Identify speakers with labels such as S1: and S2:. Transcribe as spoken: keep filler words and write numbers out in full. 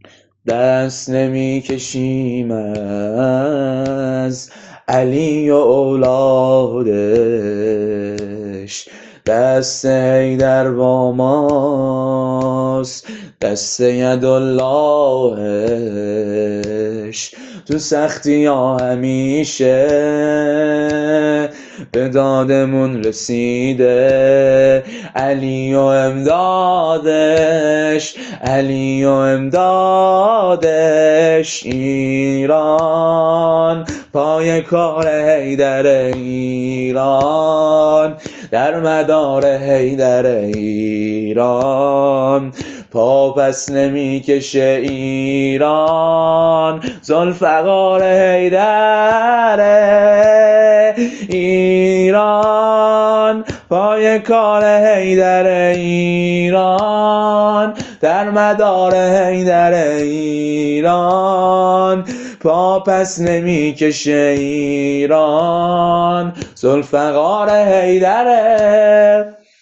S1: دست نمی کشیم از علی و اولادش، دست حیدر با ماست، دست یداللهش. تو سختی ها همیشه به دادمون رسیده، علی و امدادش، علی و امدادش. ایران پای کار حیدر، ایران در مدار حیدر، ایران پا پس نمی کشه ایران، ذوالفقار حیدره. ایران پای کار حیدر، ایران در مدار حیدر، ایران پا پس نمی کشه ایران، ذوالفقار حیدره.